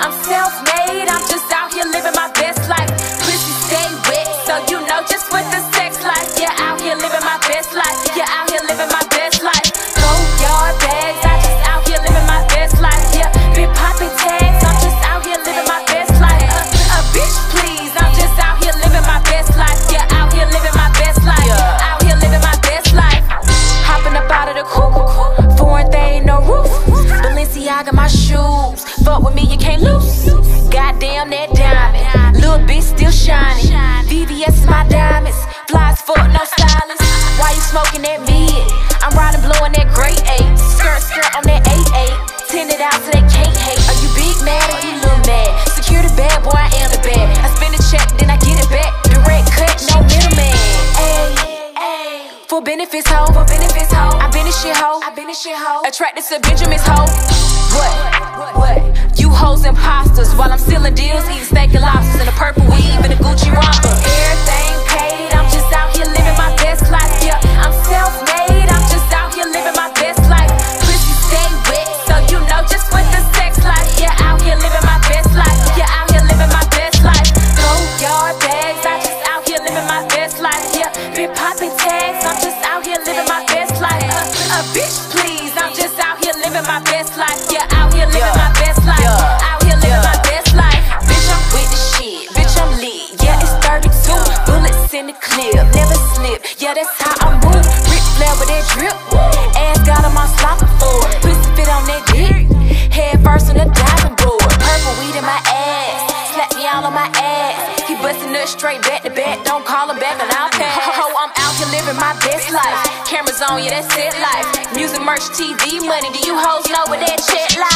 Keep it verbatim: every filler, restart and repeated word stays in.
I'm self-made, I'm just out here living my best life. Pussy stay wet, so you know just what the sex life. Yeah, out here living my best life. Yeah, out here living my best life. Go yard bags, I just out here living my best life. Yeah, been popping tags, I'm just out here living my best life. Uh, a bitch please, I'm just out here living my best life. Yeah, out here living my best life. Yeah. Out here living my best life. Hopping up out of the coupe, foreign thing, no roof. Balenciaga my shoes, fuck with me you can't lose. Goddamn that diamond, little bitch still shining. V V S is my diamonds, flies fuck no stylist. Why you smoking that mid? I'm riding blowing that great eight. Skirt skirt on that eight eight, tinted out so they can't hate. Are you big mad or you little mad? Secure the bad boy, I am the bad. I spend a check then I get it back. Direct cut, no middleman. Ayy, ayy. For benefits ho, for benefits ho. I been a shit ho, I been a shit ho. Attracted to Benjamin's ho. What? What? You hoes imposters while I'm sealing deals, eating steak and lobsters in a purple weave and a Gucci romper. Everything paid, I'm just out here living my best life. Yeah, I'm self-made, I'm just out here living my best life. Pussy stay wet, so you know just what the sex life. Yeah, out here living my best life. Yeah, out here living my best life. Go yard bags, I just out here living my best life. Yeah, been popping tags, I'm just out here living my best life. Uh, a bitch please, I'm just out here living my best life. Yeah, out here living yeah. my best life. Yeah. Out here living yeah. my best life. Bitch, I'm with the shit. Bitch, I'm lit. Yeah, it's thirty-two. Bullets in the clip, never slip. Yeah, that's how I move. Ric Flair with that drip. Ass got on my sloppy board. Pussy fit on that dick. Head first on the diving board. Purple weed in my ass. Slap me all on my ass. He bustin' nuts straight back to back. Don't call him back and I'll pass. Ho, I'm out here living my best life. Cameras on, yeah, that's it life. Music, merch, T V, money. Do you hoes know what that shit like?